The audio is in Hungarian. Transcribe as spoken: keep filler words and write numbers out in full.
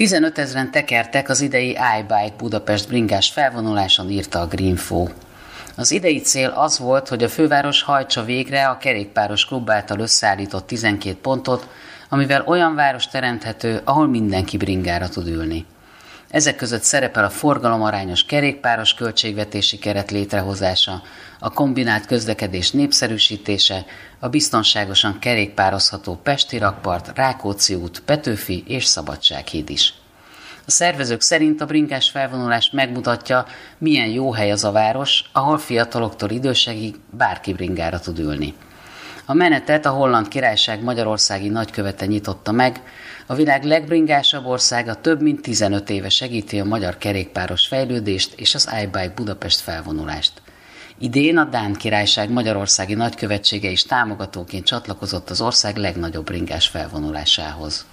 tizenötezren tekertek az idei iBike Budapest bringás felvonuláson, írta a Greenfo. Az idei cél az volt, hogy a főváros hajtsa végre a kerékpáros klub által összeállított tizenkét pontot, amivel olyan város teremthető, ahol mindenki bringára tud ülni. Ezek között szerepel a forgalomarányos kerékpáros költségvetési keret létrehozása, a kombinált közlekedés népszerűsítése, a biztonságosan kerékpározható Pesti rakpart, Rákóczi út, Petőfi és Szabadsághíd is. A szervezők szerint a bringás felvonulás megmutatja, milyen jó hely az a város, ahol fiataloktól idősekig bárki bringára tud ülni. A menetet a Holland Királyság magyarországi nagykövete nyitotta meg, a világ legbringásabb országa több mint tizenöt éve segíti a magyar kerékpáros fejlődést és az iBike Budapest felvonulást. Idén a Dán Királyság magyarországi nagykövetsége is támogatóként csatlakozott az ország legnagyobb bringás felvonulásához.